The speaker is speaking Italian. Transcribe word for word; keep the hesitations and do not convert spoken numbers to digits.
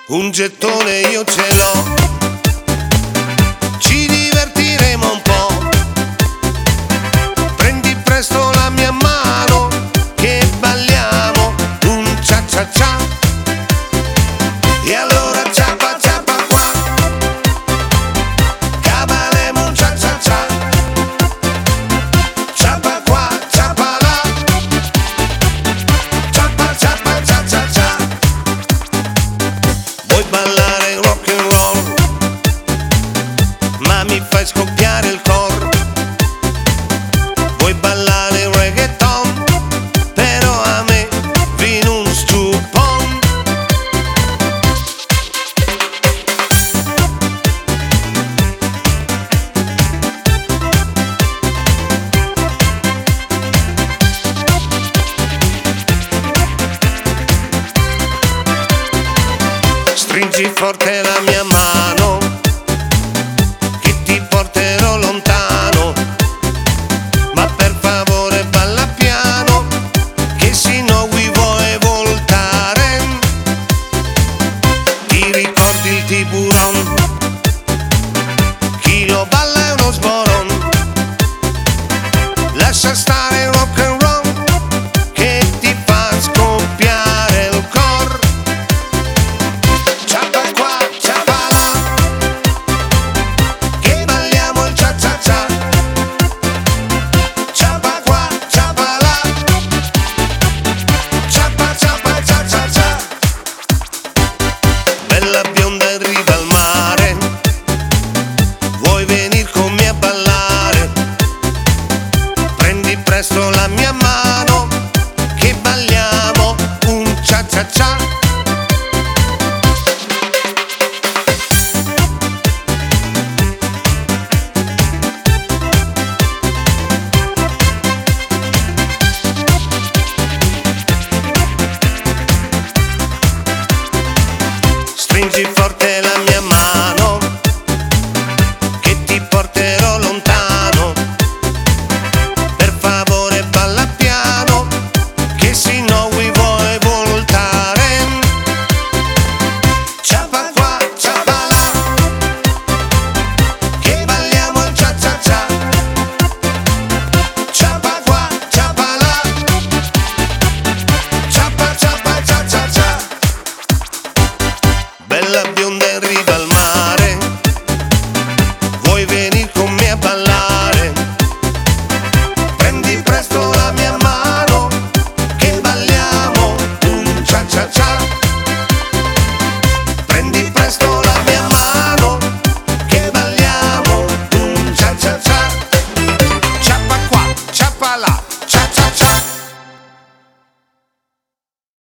un gettone io ce l'ho, ci divertiremo un po'. Prendi presto la mia mano che balliamo un cia cia cia. E allora ciapa ciapa qua, cavalemo un cia cia cia. Ciapa qua, ciapa là, ciapa ciapa cia cia cia. Vuoi ballare rock and roll, ma mi fai scoppiare il cor. Vuoi ballare reggaeton, però a me viene un stupon. Stringi forte la mia mano, che ti porterò lontano, ma per favore balla piano, che se no vi vuoi voltare. Ti ricordi il tiburon? Chi lo balla è uno sboron. Lascia stare il rock and roll, che ti fa scoppiare il cor. Ciapa qua, ciapa là, che balliamo il cia cia cia. Ciapa qua, ciapa là, ciapa ciapa cia cia cia. Bella bionda in riva al mare, vuoi venir con me a ballare? Prendi presto la mia mano, che balliamo un cia cia cia. Stringi forte la